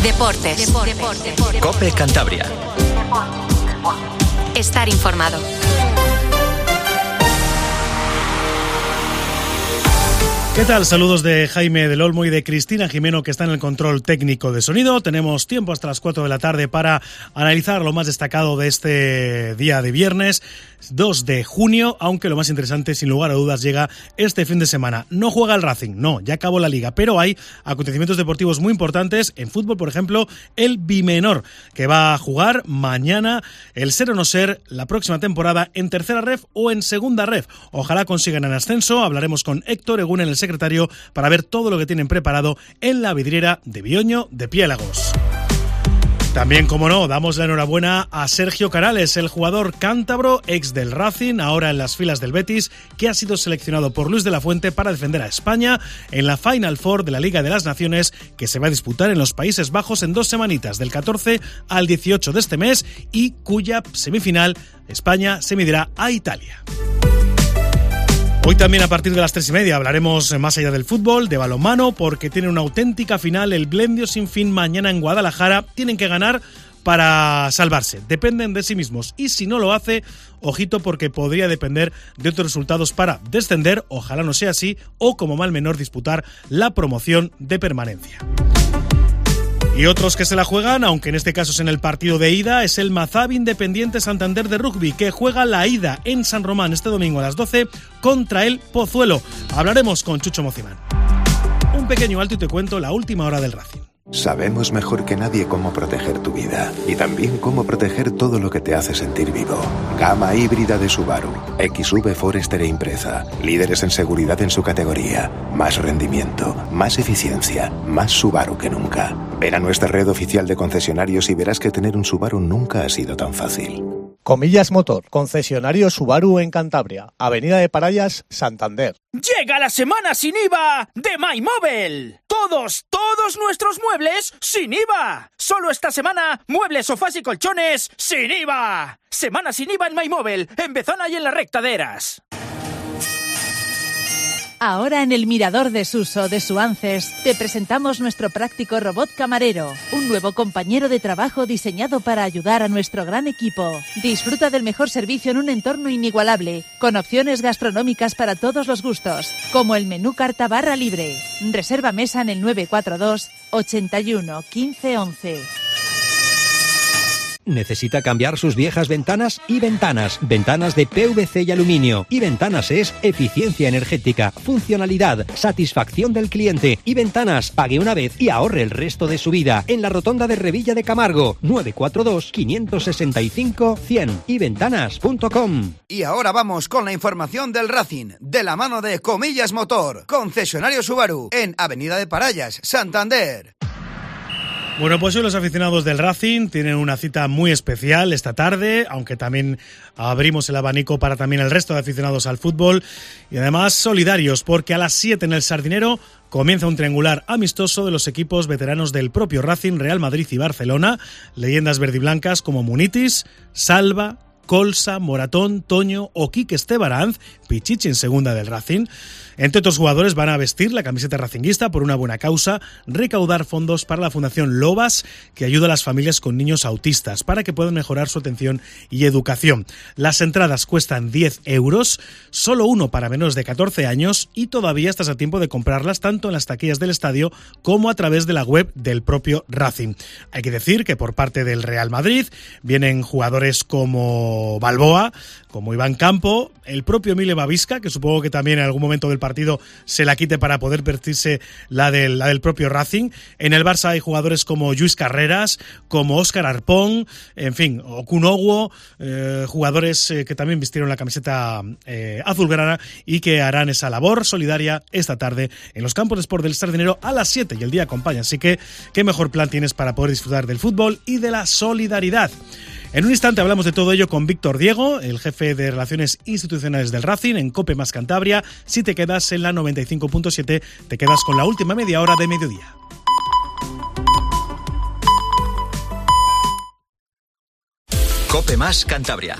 Deportes. COPE Cantabria. Estar informado. ¿Qué tal? Saludos de Jaime del Olmo y de Cristina Jimeno, que está en el control técnico de sonido. Tenemos tiempo hasta las 4 de la tarde para analizar lo más destacado de este día de viernes 2 de junio, aunque lo más interesante, sin lugar a dudas, llega este fin de semana. No juega el Racing, no, ya acabó la Liga, pero hay acontecimientos deportivos muy importantes. En fútbol, por ejemplo, el Bimenor, que va a jugar mañana el ser o no ser la próxima temporada en tercera ref o en segunda ref. Ojalá consigan el ascenso. Hablaremos con Héctor Egunen, el secretario, para ver todo lo que tienen preparado en la vidriera de Bioño de Piélagos. También, como no, damos la enhorabuena a Sergio Canales, el jugador cántabro, ex del Racing, ahora en las filas del Betis, que ha sido seleccionado por Luis de la Fuente para defender a España en la Final Four de la Liga de las Naciones, que se va a disputar en los Países Bajos en 2 semanitas, del 14 al 18 de este mes, y cuya semifinal España se medirá a Italia. Hoy también a partir de las 3:30 hablaremos más allá del fútbol, de balonmano, porque tiene una auténtica final el Blendio Sin Fin mañana en Guadalajara. Tienen que ganar para salvarse, dependen de sí mismos, y si no lo hace, ojito, porque podría depender de otros resultados para descender, ojalá no sea así, o como mal menor disputar la promoción de permanencia. Y otros que se la juegan, aunque en este caso es en el partido de ida, es el Mazabi Independiente Santander de rugby, que juega la ida en San Román este domingo a las 12 contra el Pozuelo. Hablaremos con Chucho Mocimán. Un pequeño alto y te cuento la última hora del Racing. Sabemos mejor que nadie cómo proteger tu vida y también cómo proteger todo lo que te hace sentir vivo. Gama híbrida de Subaru, XV Forester e Impreza, líderes en seguridad en su categoría, más rendimiento, más eficiencia, más Subaru que nunca. Ven a nuestra red oficial de concesionarios y verás que tener un Subaru nunca ha sido tan fácil. Comillas Motor, concesionario Subaru en Cantabria, Avenida de Parayas, Santander. ¡Llega la semana sin IVA de MyMobile! ¡Todos nuestros muebles sin IVA! Solo esta semana, muebles, sofás y colchones sin IVA. Semana sin IVA en MyMobile, en Bezana y en la Recta de Eras. Ahora en el Mirador de Suso de Suances te presentamos nuestro práctico robot camarero, un nuevo compañero de trabajo diseñado para ayudar a nuestro gran equipo. Disfruta del mejor servicio en un entorno inigualable, con opciones gastronómicas para todos los gustos, como el menú carta barra libre. Reserva mesa en el 942 81 15 11. ¿Necesita cambiar sus viejas ventanas? Y Ventanas. Ventanas de PVC y aluminio. Y Ventanas es eficiencia energética, funcionalidad, satisfacción del cliente. Y Ventanas, pague una vez y ahorre el resto de su vida. En la rotonda de Revilla de Camargo. 942 565 100. Iventanas.com. Y ahora vamos con la información del Racing, de la mano de Comillas Motor, concesionario Subaru, en Avenida de Parayas, Santander. Bueno, pues hoy los aficionados del Racing tienen una cita muy especial esta tarde, aunque también abrimos el abanico para también el resto de aficionados al fútbol, y además solidarios, porque a las 7 en el Sardinero comienza un triangular amistoso de los equipos veteranos del propio Racing, Real Madrid y Barcelona, leyendas verdiblancas como Munitis, Salva, Colsa, Moratón, Toño o Quique Estebaranz, Pichichi en segunda del Racing. Entre otros jugadores van a vestir la camiseta racinguista por una buena causa, recaudar fondos para la Fundación Lobas, que ayuda a las familias con niños autistas para que puedan mejorar su atención y educación. Las entradas cuestan 10 euros, solo uno para menores de 14 años y todavía estás a tiempo de comprarlas tanto en las taquillas del estadio como a través de la web del propio Racing. Hay que decir que por parte del Real Madrid vienen jugadores como Balboa, como Iván Campo, el propio Mile Bavisca, que supongo que también en algún momento del partido se la quite para poder vestirse la del propio Racing. En el Barça hay jugadores como Lluís Carreras, como Óscar Arpón, en fin, o Kunowo, jugadores que también vistieron la camiseta azulgrana y que harán esa labor solidaria esta tarde en los campos de Sport del Sardinero a las 7 y el día acompaña. Así que, ¿qué mejor plan tienes para poder disfrutar del fútbol y de la solidaridad? En un instante hablamos de todo ello con Víctor Diego, el jefe de Relaciones Institucionales del Racing en COPE más Cantabria. Si te quedas en la 95.7, te quedas con la última media hora de mediodía. COPE más Cantabria.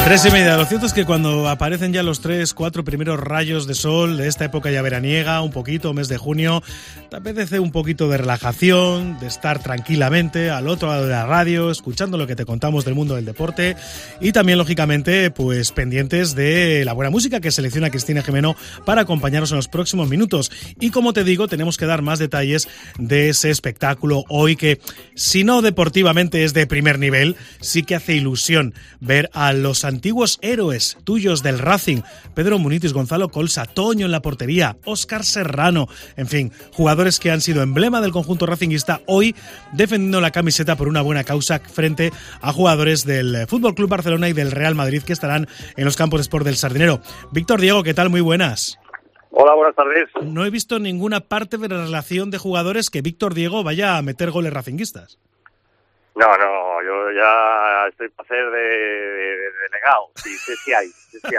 3:30. Lo cierto es que cuando aparecen ya los 3-4 primeros rayos de sol de esta época ya veraniega, un poquito, mes de junio, te apetece un poquito de relajación, de estar tranquilamente al otro lado de la radio, escuchando lo que te contamos del mundo del deporte y también, lógicamente, pues pendientes de la buena música que selecciona Cristina Jimeno para acompañarnos en los próximos minutos. Y como te digo, tenemos que dar más detalles de ese espectáculo hoy que, si no deportivamente es de primer nivel, sí que hace ilusión ver a los antiguos héroes tuyos del Racing, Pedro Munitis, Gonzalo Colsa, Toño en la portería, Óscar Serrano, en fin, jugadores que han sido emblema del conjunto racinguista, hoy defendiendo la camiseta por una buena causa frente a jugadores del FC Barcelona y del Real Madrid que estarán en los campos de sport del Sardinero. Víctor Diego, ¿qué tal? Muy buenas. Hola, buenas tardes. No he visto ninguna parte de la relación de jugadores que Víctor Diego vaya a meter goles racinguistas. No, yo ya estoy para ser de delegado. Sí hay.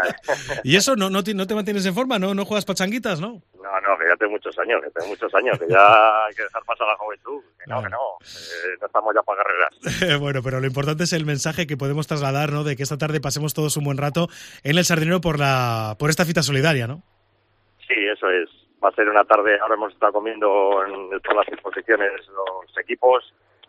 ¿Y eso no te mantienes en forma? ¿No juegas pachanguitas, no? No, que ya tengo muchos años, que ya hay que dejar pasar a la juventud. Que no estamos ya para carreras. Bueno, pero lo importante es el mensaje que podemos trasladar, ¿no? De que esta tarde pasemos todos un buen rato en el Sardinero por esta cita solidaria, ¿no? Sí, eso es. Va a ser una tarde, ahora hemos estado comiendo en todas las exposiciones los equipos.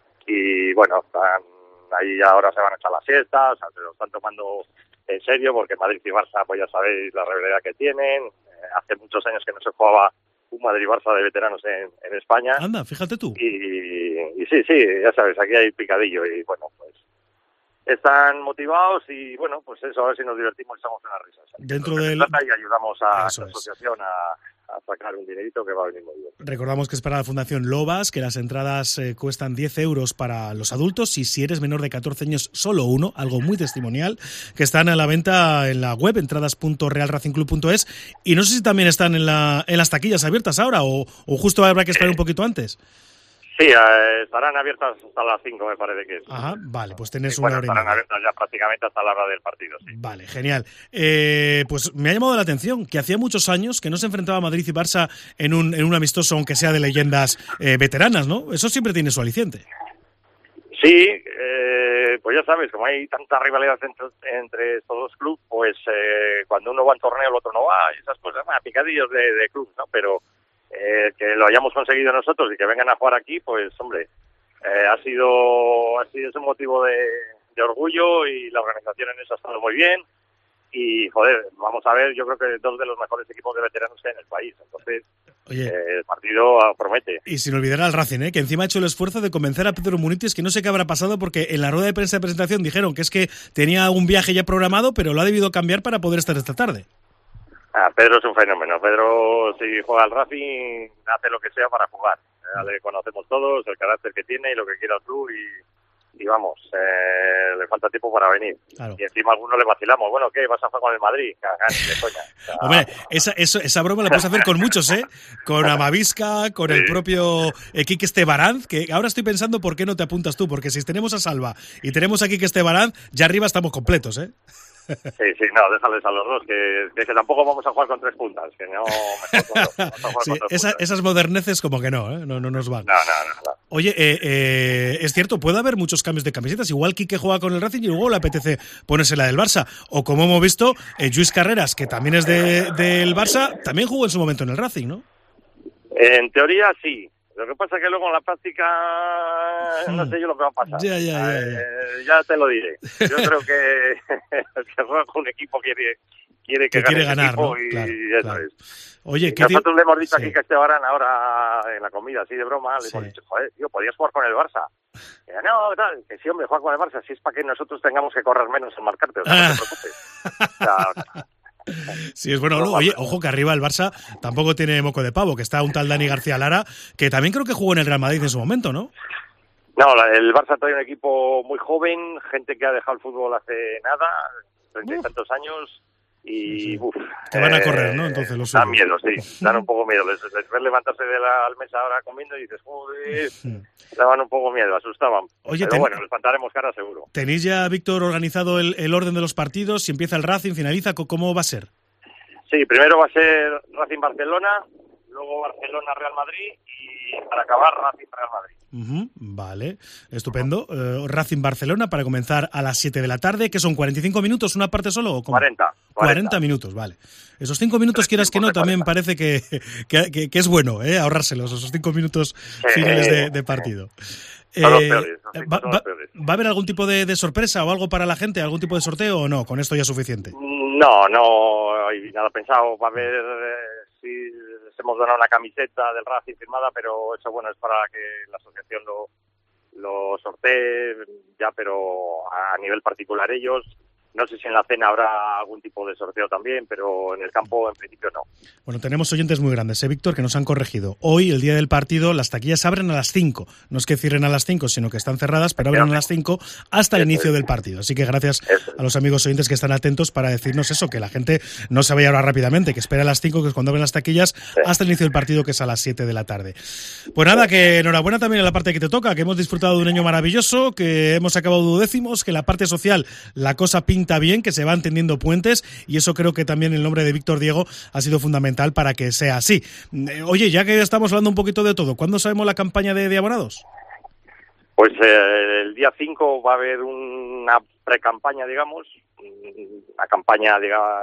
Y bueno, ahí ahora se van a echar las siestas, se lo están tomando en serio porque Madrid y Barça, pues ya sabéis la rivalidad que tienen. Hace muchos años que no se jugaba un Madrid-Barça de veteranos en España. Anda, fíjate tú. Y sí, ya sabes, aquí hay picadillo y bueno, pues están motivados y bueno, pues eso, a ver si nos divertimos y estamos en las risas. Dentro del... Y ayudamos a la asociación a sacar un dinerito que va a venir muy bien. Recordamos que es para la Fundación Lobas, que las entradas cuestan 10 euros para los adultos y si eres menor de 14 años, solo uno, algo muy testimonial, que están a la venta en la web, entradas.realracingclub.es, y no sé si también están en las taquillas abiertas ahora o justo habrá que esperar un poquito antes. Sí, estarán abiertas hasta las 5, me parece que es. Ajá, vale, pues tenés una hora y estarán media. abiertas ya prácticamente hasta la hora del partido, sí. Vale, genial. Pues me ha llamado la atención que hacía muchos años que no se enfrentaba Madrid y Barça en un amistoso, aunque sea de leyendas veteranas, ¿no? Eso siempre tiene su aliciente. Sí, pues ya sabes, como hay tanta rivalidad entre estos dos clubes, pues cuando uno va en torneo el otro no va, y esas cosas, picadillos de club, ¿no? Pero que lo hayamos conseguido nosotros y que vengan a jugar aquí, pues hombre, ha sido ese motivo de orgullo y la organización en eso ha estado muy bien y joder, vamos a ver, yo creo que dos de los mejores equipos de veteranos que hay en el país, entonces el partido promete. Y sin olvidar al Racing, que encima ha hecho el esfuerzo de convencer a Pedro Munitis, que no sé qué habrá pasado porque en la rueda de prensa de presentación dijeron que es que tenía un viaje ya programado, pero lo ha debido cambiar para poder estar esta tarde. Pedro es un fenómeno. Pedro, si juega al Racing, hace lo que sea para jugar. Le conocemos todos, el carácter que tiene y lo que quiere el club y vamos, le falta tiempo para venir. Claro. Y encima a algunos le vacilamos. Bueno, ¿qué? ¿Vas a jugar con el Madrid? De coña. Hombre, esa broma la puedes hacer con muchos, ¿eh? Con Amavisca, con el propio Quique Estebaranz, que ahora estoy pensando por qué no te apuntas tú, porque si tenemos a Salva y tenemos a Quique Estebaranz, ya arriba estamos completos, ¿eh? Sí, no, déjales a los dos, que tampoco vamos a jugar con 3 puntas, que no, mejor sí, esas moderneces como que no, ¿eh? No nos van. No. Oye, es cierto, puede haber muchos cambios de camisetas, igual Quique juega con el Racing y luego le apetece ponerse la del Barça, o como hemos visto, Lluís Carreras, que también es del Barça, también jugó en su momento en el Racing, ¿no? En teoría sí. Lo que pasa es que luego en la práctica no sé yo lo que va a pasar. Ya te lo diré. Yo creo que el que juega con un equipo quiere que gane ganar, equipo, ¿no? y claro. eso es. Oye, nosotros le hemos dicho aquí que Esteban ahora en la comida, así de broma, le hemos dicho, joder, tío, podías jugar con el Barça. Y no, tal, que sí, hombre, juega con el Barça, si es para que nosotros tengamos que correr menos en marcarte, o sea, no te preocupes. Sí, es bueno. Oye, ojo que arriba el Barça tampoco tiene moco de pavo, que está un tal Dani García Lara, que también creo que jugó en el Real Madrid en su momento, ¿no? No, el Barça trae un equipo muy joven, gente que ha dejado el fútbol hace nada, 30 y tantos años, y te van a correr, ¿no? Entonces los dan miedo, sí, dan un poco miedo. Les ves levantarse de la mesa ahora comiendo y dices, joder, daban un poco miedo, asustaban. Oye, pero bueno, les plantaremos cara seguro. ¿Tenéis ya, Víctor, organizado el orden de los partidos? Si empieza el Racing, finaliza, ¿cómo va a ser? Sí, primero va a ser Racing Barcelona luego Barcelona-Real Madrid y para acabar Racing-Real Madrid. Vale, estupendo. Racing-Barcelona para comenzar a las 7 de la tarde, que son 45 minutos, una parte solo o cómo? 40 minutos, vale. Esos 5 minutos, quieras que no, también parece que es bueno, ahorrárselos, esos 5 minutos finales de partido. Son los peores, ¿Va a haber algún tipo de sorpresa o algo para la gente, algún tipo de sorteo o no? ¿Con esto ya es suficiente? No hay nada pensado. Va a haber, sí, hemos donado una camiseta del Racing firmada, pero eso, bueno, es para que la asociación lo sortee ya, pero a nivel particular ellos. No sé si en la cena habrá algún tipo de sorteo también, pero en el campo en principio no. Bueno, tenemos oyentes muy grandes, Víctor, que nos han corregido. Hoy, el día del partido, las taquillas abren a las 5. No es que cierren a las 5, sino que están cerradas, pero abren a las 5 hasta el inicio del partido. Así que gracias a los amigos oyentes que están atentos para decirnos eso, que la gente no se vaya ahora rápidamente, que espere a las 5, que es cuando abren las taquillas, hasta el inicio del partido, que es a las 7 de la tarde. Pues nada, que enhorabuena también en la parte que te toca, que hemos disfrutado de un año maravilloso, que hemos acabado 12º, que la parte social, la cosa pinta bien, que se van tendiendo puentes, y eso creo que también el nombre de Víctor Diego ha sido fundamental para que sea así. Oye, ya que estamos hablando un poquito de todo, ¿cuándo sabemos la campaña de abonados? Pues el día 5 va a haber una pre-campaña, digamos, una campaña,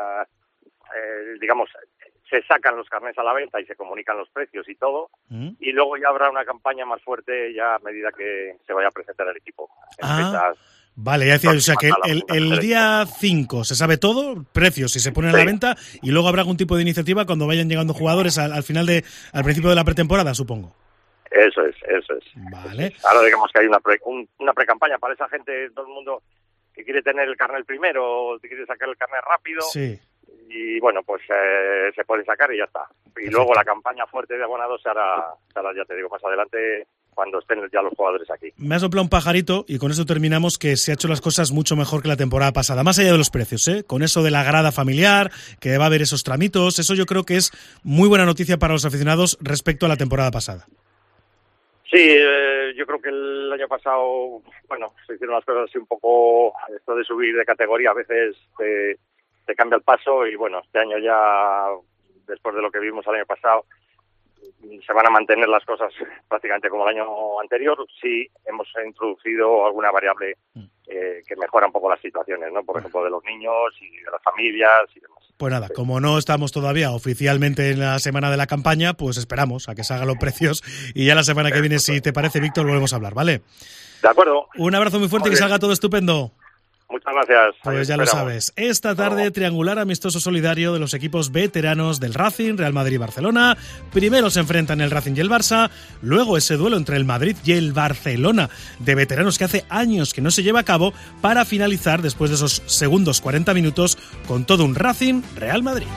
digamos, se sacan los carnés a la venta y se comunican los precios y todo, y luego ya habrá una campaña más fuerte ya a medida que se vaya a presentar el equipo. Vale, ya decía, o sea que el día 5 se sabe todo, precios si se ponen a la venta, y luego habrá algún tipo de iniciativa cuando vayan llegando jugadores al principio de la pretemporada, supongo. Eso es. Vale. Ahora digamos que hay una pre-campaña para esa gente, todo el mundo que quiere tener el carnet primero, o que quiere sacar el carnet rápido. Sí. Y bueno, pues se puede sacar y ya está. Y perfecto. Luego la campaña fuerte de abonados se hará, ya te digo, más adelante, cuando estén ya los jugadores aquí. Me ha soplado un pajarito y con eso terminamos, que se ha hecho las cosas mucho mejor que la temporada pasada, más allá de los precios, con eso de la grada familiar, que va a haber esos tramitos, eso yo creo que es muy buena noticia para los aficionados respecto a la temporada pasada. Sí, yo creo que el año pasado, bueno, se hicieron las cosas así un poco, esto de subir de categoría a veces te cambia el paso, y bueno, este año ya, después de lo que vimos el año pasado, se van a mantener las cosas prácticamente como el año anterior. Sí, hemos introducido alguna variable que mejora un poco las situaciones, ¿no? Por ejemplo, de los niños y de las familias y demás. Pues nada, como no estamos todavía oficialmente en la semana de la campaña, pues esperamos a que salgan los precios, y ya la semana que viene, si te parece, Víctor, volvemos a hablar, ¿vale? De acuerdo. Un abrazo muy fuerte y que salga todo estupendo. Muchas gracias. Pues ya lo sabes. Esta tarde, triangular amistoso solidario de los equipos veteranos del Racing, Real Madrid y Barcelona. Primero se enfrentan el Racing y el Barça, luego ese duelo entre el Madrid y el Barcelona de veteranos que hace años que no se lleva a cabo, para finalizar después de esos segundos 40 minutos con todo un Racing Real Madrid.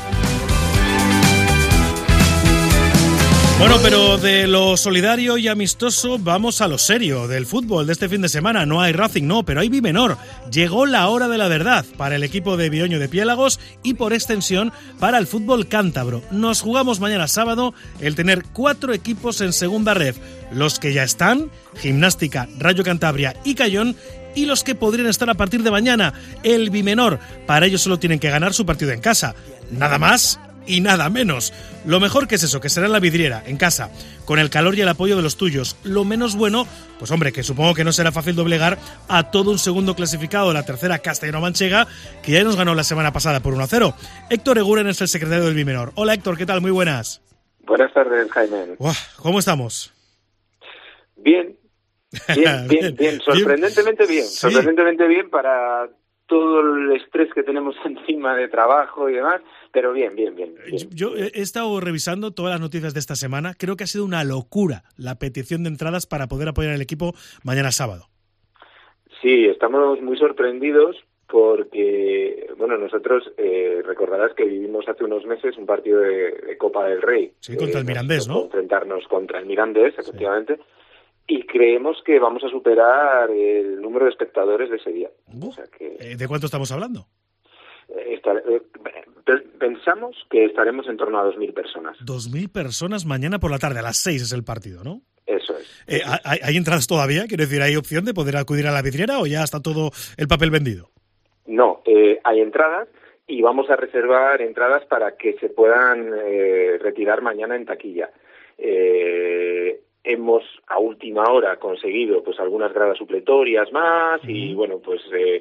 Bueno, pero de lo solidario y amistoso vamos a lo serio del fútbol de este fin de semana. No hay Racing, no, pero hay Bimenor. Llegó la hora de la verdad para el equipo de Bioño de Piélagos y, por extensión, para el fútbol cántabro. Nos jugamos mañana sábado el tener 4 equipos en segunda ref. Los que ya están, Gimnástica, Rayo Cantabria y Cayón, y los que podrían estar a partir de mañana, el Bimenor. Para ellos solo tienen que ganar su partido en casa. Nada más y nada menos. Lo mejor que es eso, que será en la vidriera, en casa, con el calor y el apoyo de los tuyos. Lo menos bueno, pues hombre, que supongo que no será fácil doblegar a todo un segundo clasificado de la tercera castellano-manchega, que ya nos ganó la semana pasada por 1-0. Héctor Eguren es el secretario del Bimenor. Hola Héctor, ¿qué tal? Muy buenas. Buenas tardes, Jaime. ¿Cómo estamos? Bien, sorprendentemente bien. ¿Sí? Sorprendentemente bien para todo el estrés que tenemos encima de trabajo y demás, pero bien. Yo he estado revisando todas las noticias de esta semana. Creo que ha sido una locura la petición de entradas para poder apoyar al equipo mañana sábado. Sí, estamos muy sorprendidos porque, bueno, nosotros recordarás que vivimos hace unos meses un partido de Copa del Rey. Sí, contra el Mirandés, ¿no? Enfrentarnos contra el Mirandés, efectivamente. Sí. Y creemos que vamos a superar el número de espectadores de ese día. O sea que, ¿de cuánto estamos hablando? Pensamos que estaremos en torno a 2.000 personas. 2.000 personas mañana por la tarde, a las 6 es el partido, ¿no? Eso es. ¿Hay entradas todavía? Quiero decir, ¿hay opción de poder acudir a la vidriera o ya está todo el papel vendido? No, hay entradas y vamos a reservar entradas para que se puedan retirar mañana en taquilla. Hemos a última hora conseguido pues algunas gradas supletorias más y bueno, pues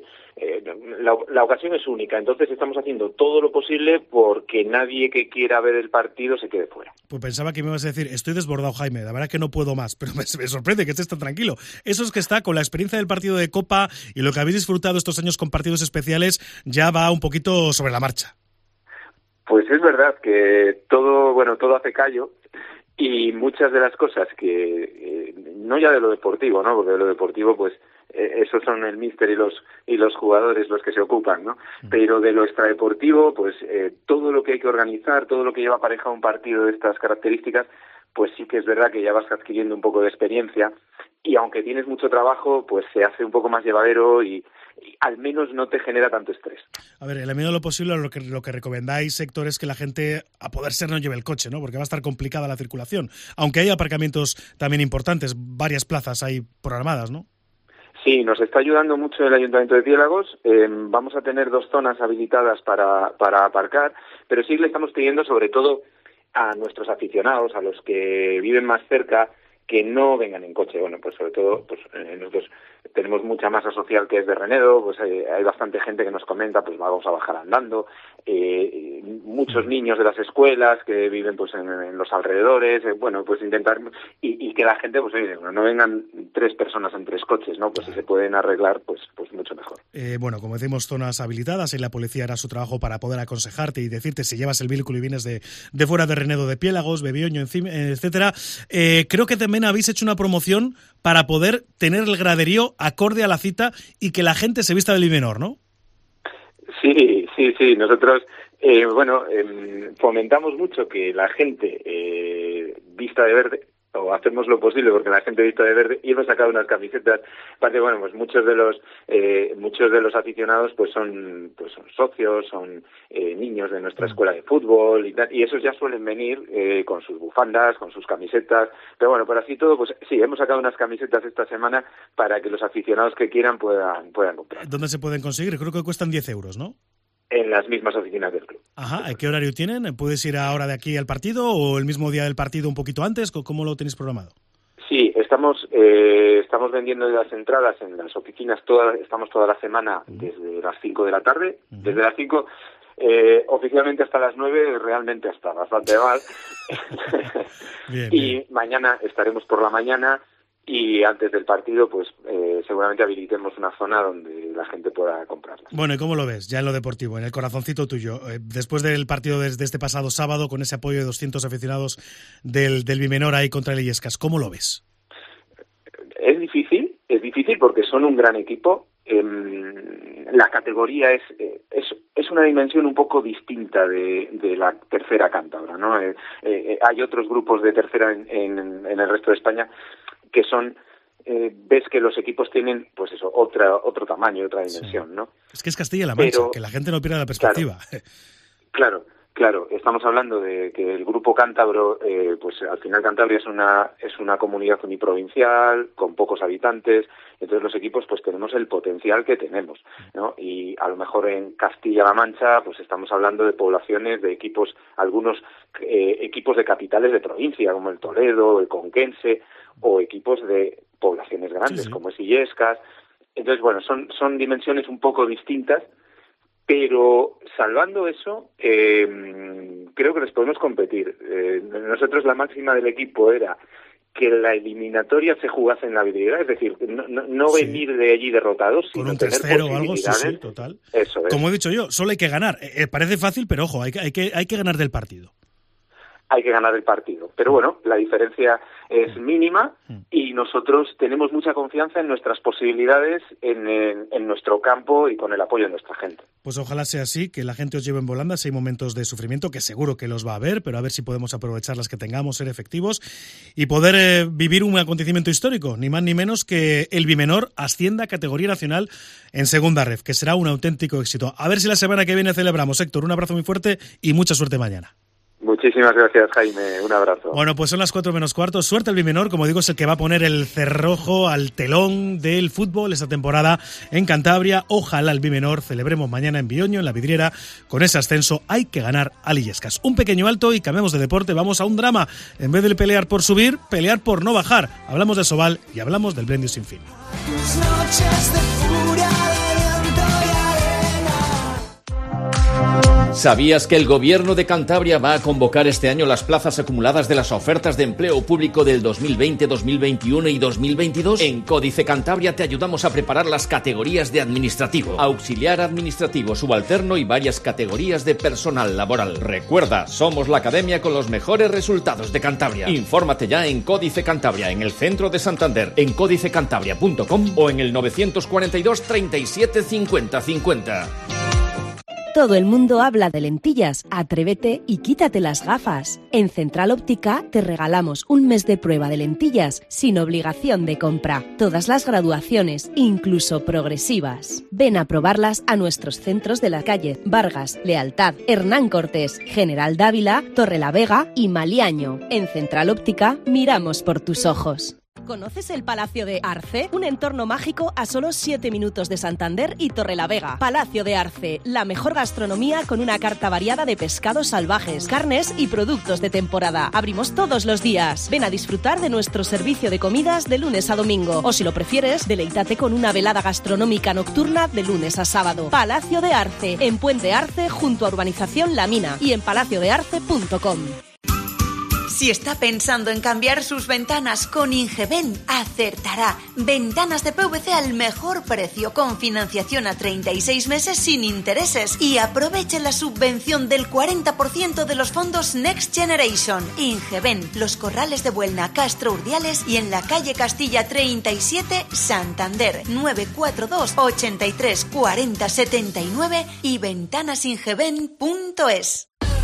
la ocasión es única, entonces estamos haciendo todo lo posible porque nadie que quiera ver el partido se quede fuera. Pues pensaba que me ibas a decir, estoy desbordado, Jaime, la verdad que no puedo más, pero me sorprende que estés tan tranquilo. Eso es que está con la experiencia del partido de Copa y lo que habéis disfrutado estos años con partidos especiales ya va un poquito sobre la marcha. Pues es verdad que todo hace callo. Y muchas de las cosas que, no ya de lo deportivo, ¿no? Porque de lo deportivo, pues, esos son el míster y los jugadores los que se ocupan, ¿no? Pero de lo extradeportivo, pues, todo lo que hay que organizar, todo lo que lleva aparejado un partido de estas características, pues sí que es verdad que ya vas adquiriendo un poco de experiencia y aunque tienes mucho trabajo, pues se hace un poco más llevadero y al menos no te genera tanto estrés. A ver, en la medida de lo posible, lo que recomendáis, Héctor, es que la gente, a poder ser, no lleve el coche, ¿no? Porque va a estar complicada la circulación. Aunque hay aparcamientos también importantes, varias plazas hay programadas, ¿no? Sí, nos está ayudando mucho el Ayuntamiento de Piélagos. Vamos a tener 2 zonas habilitadas para aparcar, pero sí le estamos pidiendo sobre todo a nuestros aficionados, a los que viven más cerca, que no vengan en coche. Bueno, pues sobre todo, pues nosotros tenemos mucha masa social que es de Renedo, pues hay bastante gente que nos comenta, pues vamos a bajar andando, muchos niños de las escuelas que viven pues en los alrededores, bueno, pues intentar, y que la gente, pues oye, no vengan 3 personas en 3 coches, ¿no? Pues si se pueden arreglar, pues mucho mejor. Bueno, como decimos, zonas habilitadas, y la policía hará su trabajo para poder aconsejarte y decirte si llevas el vehículo y vienes de fuera de Renedo, de Piélagos, Bebioño, etcétera. Creo que también habéis hecho una promoción para poder tener el graderío acorde a la cita y que la gente se vista del Bimenor, ¿no? Sí. Nosotros, fomentamos mucho que la gente vista de verde, o hacemos lo posible porque la gente vista de verde, y hemos sacado unas camisetas. Aparte, bueno, pues muchos de los aficionados pues son socios, son niños de nuestra escuela de fútbol y tal, y esos ya suelen venir con sus bufandas, con sus camisetas, pero bueno, por así todo, pues sí, hemos sacado unas camisetas esta semana para que los aficionados que quieran puedan comprar. ¿Dónde se pueden conseguir? Creo que cuestan 10 euros, ¿no? En las mismas oficinas del club. Ajá, ¿a qué horario tienen? ¿Puedes ir ahora de aquí al partido o el mismo día del partido un poquito antes? ¿Cómo lo tenéis programado? Sí, estamos vendiendo las entradas en las oficinas, estamos toda la semana desde las 5 de la tarde, desde las 5, oficialmente hasta las 9, realmente hasta bastante mal. Bien. Mañana estaremos por la mañana y antes del partido, pues seguramente habilitemos una zona donde la gente pueda comprarlas. Bueno, ¿y cómo lo ves? Ya en lo deportivo, en el corazoncito tuyo. Después del partido desde este pasado sábado, con ese apoyo de 200 aficionados del Bimenor ahí contra el Illescas, ¿cómo lo ves? Es difícil porque son un gran equipo. La categoría es una dimensión un poco distinta de la tercera cántabra, ¿no? Hay otros grupos de tercera en el resto de España que son, ves que los equipos tienen, pues eso, otro tamaño, otra dimensión, ¿no? Es que es Castilla-La Mancha, que la gente no pierda la perspectiva. Claro, estamos hablando de que el grupo cántabro, pues al final Cantabria es una comunidad uniprovincial, con pocos habitantes, entonces los equipos pues tenemos el potencial que tenemos, ¿no? Y a lo mejor en Castilla-La Mancha pues estamos hablando de poblaciones, de equipos, algunos equipos de capitales de provincia, como el Toledo, el Conquense, o equipos de poblaciones grandes, como es Illescas. Entonces, bueno, son dimensiones un poco distintas, pero salvando eso, creo que les podemos competir. Nosotros la máxima del equipo era que la eliminatoria se jugase en la habilidad, es decir, no venir de allí derrotados, sino con un tener 3-0 o algo, sí, total. Eso es. Como he dicho yo, solo hay que ganar. Parece fácil, pero ojo, hay que ganar del partido. Hay que ganar el partido. Pero bueno, la diferencia es mínima y nosotros tenemos mucha confianza en nuestras posibilidades en nuestro campo y con el apoyo de nuestra gente. Pues ojalá sea así, que la gente os lleve en volandas. Hay momentos de sufrimiento que seguro que los va a haber, pero a ver si podemos aprovechar las que tengamos, ser efectivos y poder vivir un acontecimiento histórico, ni más ni menos que el Bimenor ascienda a categoría nacional en segunda ref, que será un auténtico éxito. A ver si la semana que viene celebramos. Héctor, un abrazo muy fuerte y mucha suerte mañana. Muchas Muchísimas gracias, Jaime. Un abrazo. Bueno, pues son las 4 menos cuarto. Suerte al Bimenor, como digo, es el que va a poner el cerrojo al telón del fútbol esta temporada en Cantabria. Ojalá el Bimenor celebremos mañana en Bioño, en la vidriera, con ese ascenso. Hay que ganar a Illescas. Un pequeño alto y cambiamos de deporte. Vamos a un drama. En vez de pelear por subir, pelear por no bajar. Hablamos de Sobal y hablamos del Blendio Sin Fin. ¿Sabías que el Gobierno de Cantabria va a convocar este año las plazas acumuladas de las ofertas de empleo público del 2020, 2021 y 2022? En Códice Cantabria te ayudamos a preparar las categorías de administrativo, auxiliar administrativo, subalterno y varias categorías de personal laboral. Recuerda, somos la academia con los mejores resultados de Cantabria. Infórmate ya en Códice Cantabria, en el centro de Santander, en códicecantabria.com o en el 942 37 50 50. Todo el mundo habla de lentillas. Atrévete y quítate las gafas. En Central Óptica te regalamos un mes de prueba de lentillas sin obligación de compra. Todas las graduaciones, incluso progresivas. Ven a probarlas a nuestros centros de la calle Vargas, Lealtad, Hernán Cortés, General Dávila, Torrelavega y Maliaño. En Central Óptica miramos por tus ojos. ¿Conoces el Palacio de Arce? Un entorno mágico a solo 7 minutos de Santander y Torrelavega. Palacio de Arce, la mejor gastronomía con una carta variada de pescados salvajes, carnes y productos de temporada. Abrimos todos los días. Ven a disfrutar de nuestro servicio de comidas de lunes a domingo. O si lo prefieres, deleítate con una velada gastronómica nocturna de lunes a sábado. Palacio de Arce, en Puente Arce, junto a Urbanización La Mina y en palaciodearce.com. Si está pensando en cambiar sus ventanas con Ingeven, acertará. Ventanas de PVC al mejor precio, con financiación a 36 meses sin intereses. Y aproveche la subvención del 40% de los fondos Next Generation. Ingeven, Los Corrales de Buelna, Castro Urdiales y en la calle Castilla 37, Santander. 942 83 40 79 y ventanasingeven.es.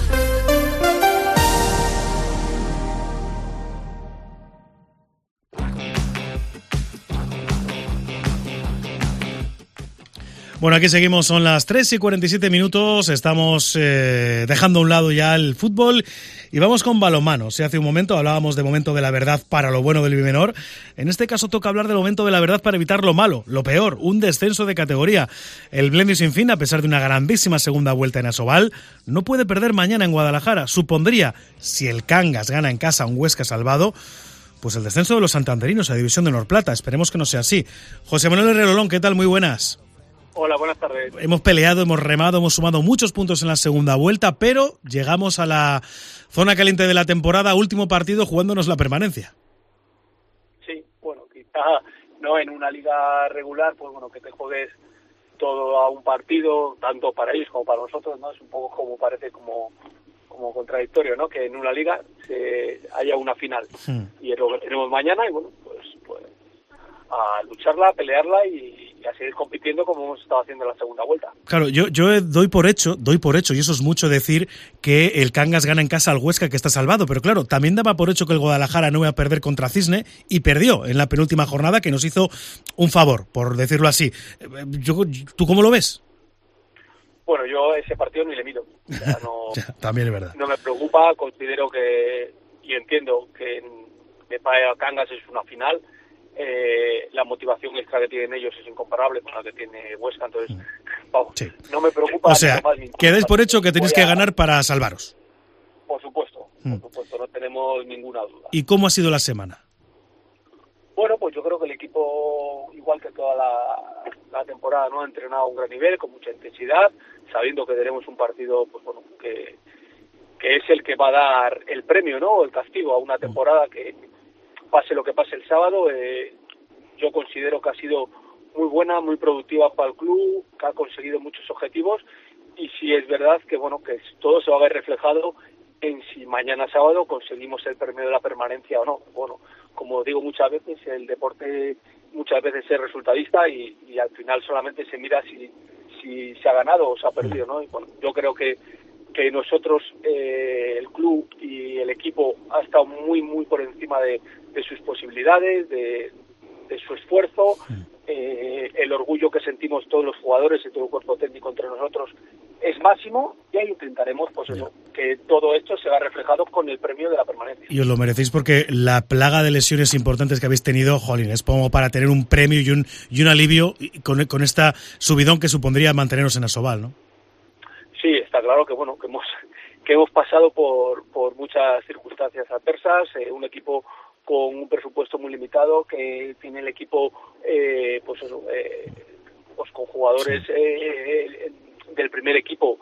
Bueno, aquí seguimos, son las 3:47 minutos, estamos dejando a un lado ya el fútbol y vamos con balonmano. Si hace un momento hablábamos de momento de la verdad para lo bueno del Bimenor, en este caso toca hablar del momento de la verdad para evitar lo malo, lo peor, un descenso de categoría. El Blendio Sin Fin, a pesar de una grandísima segunda vuelta en Asobal, no puede perder mañana en Guadalajara. Supondría, si el Cangas gana en casa a un Huesca salvado, pues el descenso de los santanderinos a División de Honor Plata. Esperemos que no sea así. José Manuel Herrerolón, ¿qué tal? Muy buenas. Hola, buenas tardes. Hemos peleado, hemos remado, hemos sumado muchos puntos en la segunda vuelta, pero llegamos a la zona caliente de la temporada, último partido jugándonos la permanencia. Sí, bueno, quizá no en una liga regular, pues bueno, que te juegues todo a un partido, tanto para ellos como para nosotros, ¿no? Es un poco como parece como contradictorio, ¿no? Que en una liga haya una final. Y es lo que tenemos mañana y bueno, pues a lucharla, a pelearla y a seguir compitiendo como hemos estado haciendo en la segunda vuelta. Claro, yo doy por hecho, y eso es mucho decir, que el Cangas gana en casa al Huesca, que está salvado, pero claro, también daba por hecho que el Guadalajara no iba a perder contra Cisne, y perdió en la penúltima jornada, que nos hizo un favor, por decirlo así. ¿Tú cómo lo ves? Bueno, yo ese partido ni le miro. O sea, no, también es verdad. No me preocupa, considero que, y entiendo que para Cangas es una final. La motivación extra que tienen ellos es incomparable con la que tiene Huesca, entonces vamos, sí. No me preocupa. O sea, que des por hecho que tenéis que ganar para salvaros. Por supuesto, no tenemos ninguna duda. ¿Y cómo ha sido la semana? Bueno, pues yo creo que el equipo, igual que toda la temporada, no ha entrenado a un gran nivel, con mucha intensidad, sabiendo que tenemos un partido, pues bueno, que es el que va a dar el premio, ¿no? El castigo a una temporada que, pase lo que pase el sábado, yo considero que ha sido muy buena, muy productiva para el club, que ha conseguido muchos objetivos, y sí es verdad que bueno, que todo se va a ver reflejado en si mañana sábado conseguimos el premio de la permanencia o no. Bueno, como digo muchas veces, el deporte muchas veces es resultadista y al final solamente se mira si se ha ganado o se ha perdido, ¿no? Y bueno, yo creo que nosotros, el club y el equipo ha estado muy por encima de sus posibilidades, de su esfuerzo, el orgullo que sentimos todos los jugadores y todo el cuerpo técnico entre nosotros es máximo, y ahí intentaremos pues eso, que todo esto se va reflejado con el premio de la permanencia. Y os lo merecéis porque la plaga de lesiones importantes que habéis tenido, jolín, es como para tener un premio y un alivio con esta subidón que supondría manteneros en Asobal, ¿no? Sí, está claro que bueno, que hemos pasado por muchas circunstancias adversas, un equipo con un presupuesto muy limitado, que tiene el equipo pues con jugadores del primer equipo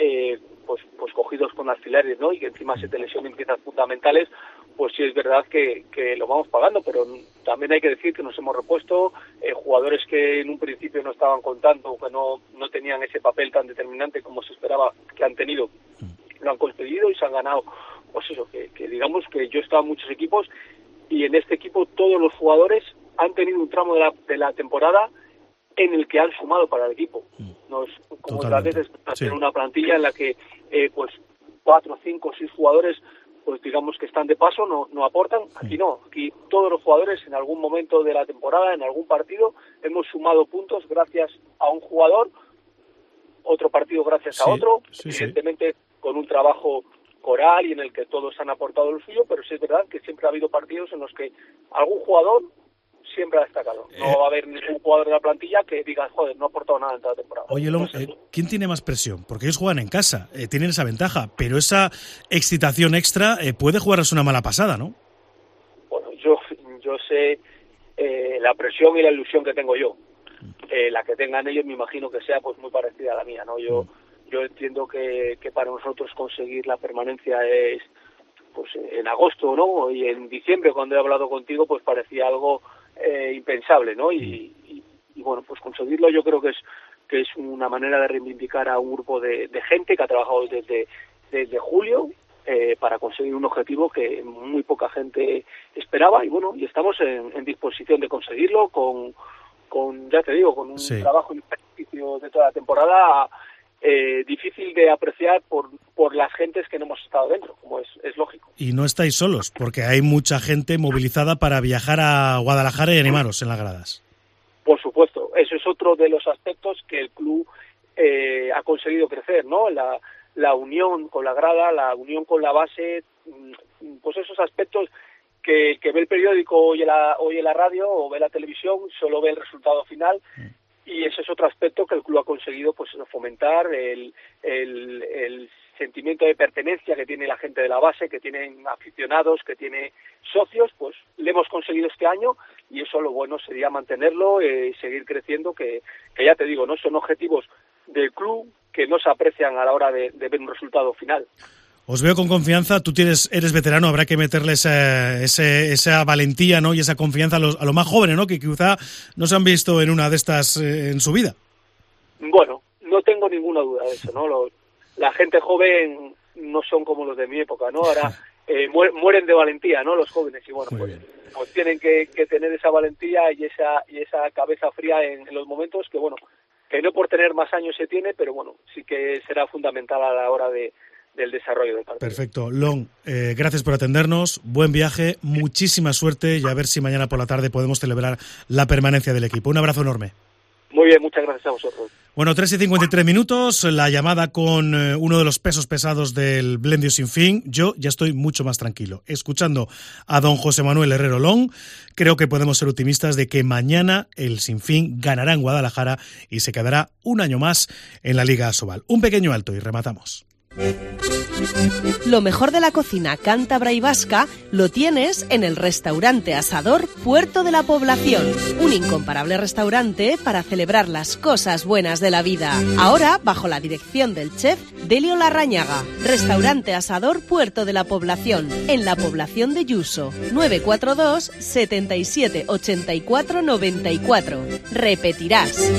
pues cogidos con alfileres, ¿no? Y que encima se te lesionen piezas fundamentales, pues sí es verdad que lo vamos pagando, pero también hay que decir que nos hemos repuesto, jugadores que en un principio no estaban contando, que no tenían ese papel tan determinante como se esperaba que han tenido, lo han conseguido y se han ganado, pues eso, que digamos que yo he estado en muchos equipos y en este equipo todos los jugadores han tenido un tramo de la temporada en el que han sumado para el equipo. No es como otras veces hacer una plantilla en la que pues 4, 5, 6 jugadores pues digamos que están de paso, no aportan. Aquí no, aquí todos los jugadores en algún momento de la temporada, en algún partido, hemos sumado puntos gracias a un jugador, otro partido gracias a otro, evidentemente con un trabajo coral y en el que todos han aportado lo suyo, pero sí es verdad que siempre ha habido partidos en los que algún jugador siempre ha destacado. No va a haber ningún jugador de la plantilla que diga, joder, no ha aportado nada en toda la temporada. Oye, Long, ¿quién tiene más presión? Porque ellos juegan en casa, tienen esa ventaja, pero esa excitación extra puede jugarles una mala pasada, ¿no? Bueno, yo sé la presión y la ilusión que tengo yo. La que tengan ellos me imagino que sea pues muy parecida a la mía, ¿no? Yo entiendo que para nosotros conseguir la permanencia es pues en agosto, ¿no? Y en diciembre, cuando he hablado contigo, pues parecía algo impensable, ¿no? Y bueno, pues conseguirlo yo creo que es una manera de reivindicar a un grupo de gente que ha trabajado desde julio para conseguir un objetivo que muy poca gente esperaba y bueno, y estamos en disposición de conseguirlo con ya te digo, con un trabajo y un ejercicio de toda la temporada difícil de apreciar por las gentes que no hemos estado dentro, como es lógico. Y no estáis solos, porque hay mucha gente movilizada para viajar a Guadalajara y animaros en las gradas. Por supuesto, eso es otro de los aspectos que el club ha conseguido crecer, ¿no? La unión con la grada, la unión con la base, pues esos aspectos que ve el periódico, oye la radio o ve la televisión, solo ve el resultado final. Y ese es otro aspecto que el club ha conseguido pues fomentar, el sentimiento de pertenencia que tiene la gente de la base, que tienen aficionados, que tiene socios, pues le hemos conseguido este año y eso lo bueno sería mantenerlo y seguir creciendo, que ya te digo, no son objetivos del club que no se aprecian a la hora de ver un resultado final. Os veo con confianza, tú eres veterano, habrá que meterle esa valentía, ¿no? Y esa confianza a los más jóvenes, ¿no? Que quizá no se han visto en una de estas en su vida. Bueno, no tengo ninguna duda de eso, ¿no? La gente joven no son como los de mi época, ¿no? Ahora mueren de valentía, ¿no? Los jóvenes y bueno, pues tienen que tener esa valentía y esa cabeza fría en los momentos que bueno, que no por tener más años se tiene, pero bueno, sí que será fundamental a la hora del desarrollo del partido. Perfecto. Long, gracias por atendernos, buen viaje, muchísima suerte y a ver si mañana por la tarde podemos celebrar la permanencia del equipo. Un abrazo enorme. Muy bien, muchas gracias a vosotros. Bueno, 3:53, la llamada con uno de los pesos pesados del Blendio Sin Fin. Yo ya estoy mucho más tranquilo. Escuchando a don José Manuel Herrero Long, creo que podemos ser optimistas de que mañana el Sin Fin ganará en Guadalajara y se quedará un año más en la Liga Asobal. Un pequeño alto y rematamos. Lo mejor de la cocina cántabra y vasca lo tienes en el restaurante Asador Puerto de la Población. Un incomparable restaurante para celebrar las cosas buenas de la vida. Ahora, bajo la dirección del chef Delio Larrañaga. Restaurante Asador Puerto de la Población, en la población de Yuso. 942 77 84 94. Repetirás.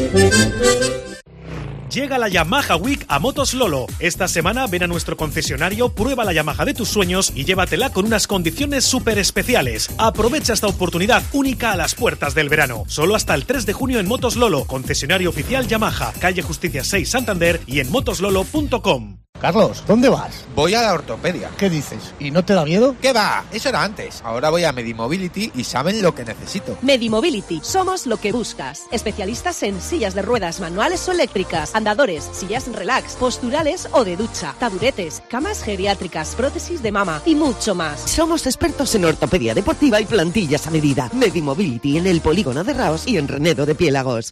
Llega la Yamaha Week a Motos Lolo. Esta semana ven a nuestro concesionario, prueba la Yamaha de tus sueños y llévatela con unas condiciones súper especiales. Aprovecha esta oportunidad única a las puertas del verano. Solo hasta el 3 de junio en Motos Lolo, concesionario oficial Yamaha, calle Justicia 6 Santander y en motoslolo.com. Carlos, ¿dónde vas? Voy a la ortopedia. ¿Qué dices? ¿Y no te da miedo? ¿Qué va? Eso era antes. Ahora voy a Medimobility y saben lo que necesito. Medimobility. Somos lo que buscas. Especialistas en sillas de ruedas manuales o eléctricas, andadores, sillas relax, posturales o de ducha, taburetes, camas geriátricas, prótesis de mama y mucho más. Somos expertos en ortopedia deportiva y plantillas a medida. Medimobility en el Polígono de Raos y en Renedo de Piélagos.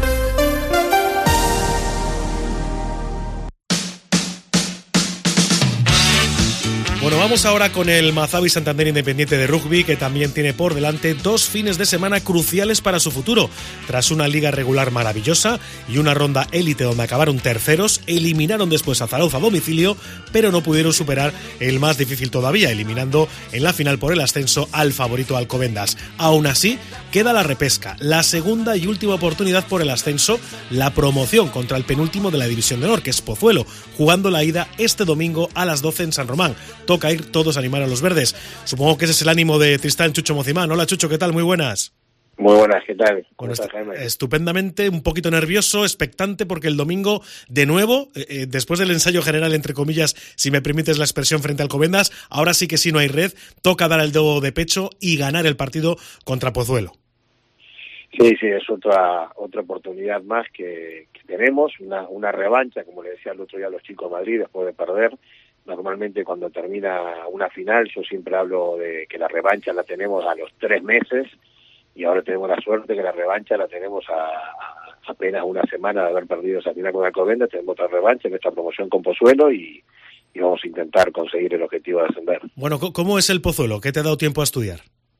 Bueno, vamos ahora con el Mazabi Santander Independiente de Rugby, que también tiene por delante 2 fines de semana cruciales para su futuro. Tras una liga regular maravillosa y una ronda élite donde acabaron terceros, eliminaron después a Zarauz a domicilio, pero no pudieron superar el más difícil todavía, eliminando en la final por el ascenso al favorito Alcobendas. Aún así, queda la repesca, la segunda y última oportunidad por el ascenso, la promoción contra el penúltimo de la División de Honor, que es Pozuelo, jugando la ida este domingo a las 12 en San Román. Toca ir todos a animar a los verdes. Supongo que ese es el ánimo de Tristán Chucho Mocimán. Hola Chucho, ¿qué tal? Muy buenas. Muy buenas, ¿qué tal? Bueno, estupendamente, un poquito nervioso, expectante, porque el domingo, de nuevo, después del ensayo general, entre comillas, si me permites la expresión, frente al Alcobendas, ahora sí que sí no hay red, toca dar el dedo de pecho y ganar el partido contra Pozuelo. Sí, es otra oportunidad más que tenemos, una revancha, como le decía el otro día a los chicos de Madrid, después de perder. Normalmente cuando termina una final yo siempre hablo de que la revancha la tenemos a los 3 meses y ahora tenemos la suerte que la revancha la tenemos a apenas una semana de haber perdido esa final con Alcobendas. Tenemos otra revancha en esta promoción con Pozuelo y vamos a intentar conseguir el objetivo de ascender. Bueno, ¿cómo es el Pozuelo? ¿Qué te ha dado tiempo a estudiar?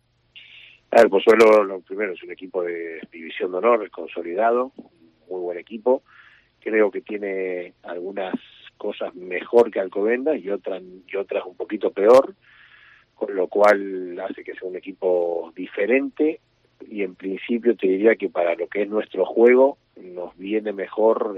El Pozuelo, lo primero, es un equipo de División de Honor, consolidado, muy buen equipo. Creo que tiene algunas cosas mejor que Alcobendas y otras un poquito peor, con lo cual hace que sea un equipo diferente y en principio te diría que para lo que es nuestro juego nos viene mejor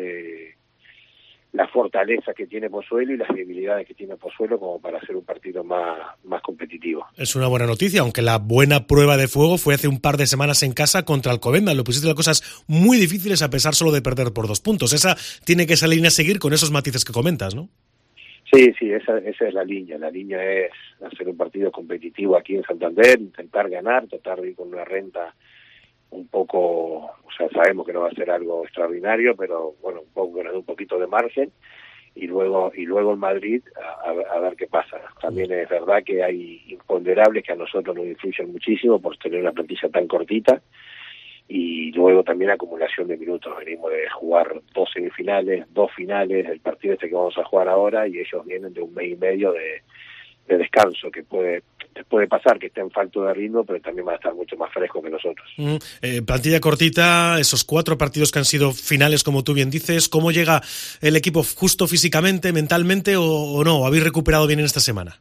la fortaleza que tiene Pozuelo y las debilidades que tiene Pozuelo como para hacer un partido más competitivo. Es una buena noticia, aunque la buena prueba de fuego fue hace un par de semanas en casa contra Alcobendas. Lo pusiste las cosas muy difíciles a pesar solo de perder por 2 puntos. Esa tiene que ser la línea a seguir con esos matices que comentas, ¿no? Sí, esa es la línea. La línea es hacer un partido competitivo aquí en Santander, intentar ganar, tratar de ir con una renta un poco, o sea, sabemos que no va a ser algo extraordinario, pero bueno, un poquito de margen y luego en Madrid a ver qué pasa. También es verdad que hay imponderables que a nosotros nos influyen muchísimo por tener una plantilla tan cortita y luego también acumulación de minutos. Venimos de jugar 2 semifinales, 2 finales, el partido que vamos a jugar ahora y ellos vienen de un mes y medio de descanso que puede pasar, que estén falto de ritmo, pero también va a estar mucho más fresco que nosotros. Plantilla cortita, esos 4 partidos que han sido finales, como tú bien dices. ¿Cómo llega el equipo justo físicamente, mentalmente o no? ¿Habéis recuperado bien en esta semana?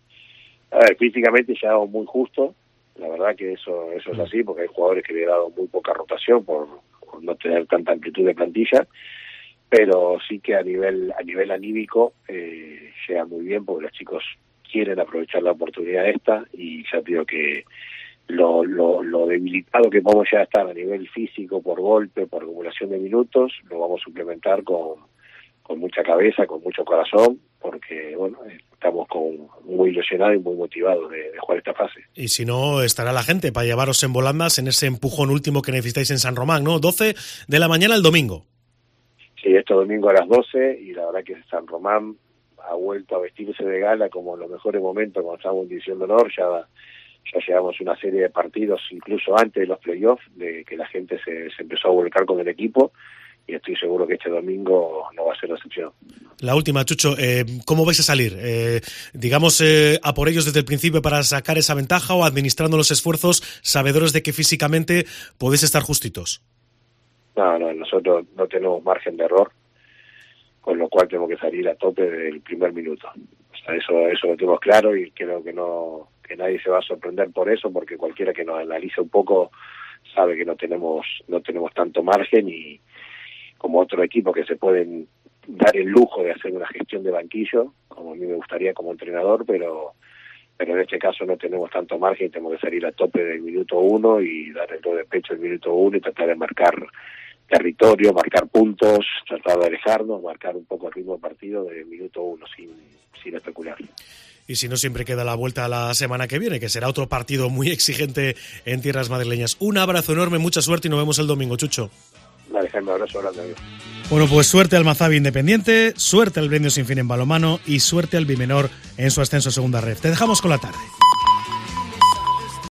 A ver, físicamente llegamos muy justo. La verdad que eso es así, porque hay jugadores que le han dado muy poca rotación por no tener tanta amplitud de plantilla, pero sí que a nivel anímico llega muy bien, porque los chicos quieren aprovechar la oportunidad esta y ya digo que lo debilitado que podemos ya estar a nivel físico por golpe, por acumulación de minutos, lo vamos a suplementar con mucha cabeza, con mucho corazón, porque bueno, estamos muy ilusionados y muy motivados de jugar esta fase. Y si no, estará la gente para llevaros en volandas en ese empujón último que necesitáis en San Román, ¿no? 12 de la mañana el domingo. Sí, este domingo a las 12 y la verdad que San Román ha vuelto a vestirse de gala como en los mejores momentos cuando estábamos en División de Honor. Ya llevamos una serie de partidos incluso antes de los playoffs, de que la gente se empezó a volcar con el equipo y estoy seguro que este domingo no va a ser la excepción. La última, Chucho, ¿cómo vais a salir? Digamos, a por ellos desde el principio para sacar esa ventaja o administrando los esfuerzos, sabedores de que físicamente podéis estar justitos. No, nosotros no tenemos margen de error, con lo cual tenemos que salir a tope del primer minuto. O sea, eso lo tenemos claro y creo que nadie se va a sorprender por eso, porque cualquiera que nos analice un poco sabe que no tenemos tanto margen y como otro equipo que se pueden dar el lujo de hacer una gestión de banquillo, como a mí me gustaría como entrenador, pero en este caso no tenemos tanto margen y tenemos que salir a tope del minuto 1 y dar el do de pecho el minuto 1 y tratar de marcar territorio, marcar puntos, tratar de alejarnos, marcar un poco el ritmo del partido de minuto 1 sin especular. Y si no, siempre queda la vuelta a la semana que viene, que será otro partido muy exigente en tierras madrileñas. Un abrazo enorme, mucha suerte y nos vemos el domingo, Chucho. Vale, Jaime, abrazo grande, amigo. Bueno, pues suerte al Mazabi Independiente, suerte al Brendio Sin Fin en balonmano y suerte al Bimenor en su ascenso a segunda red. Te dejamos con la tarde.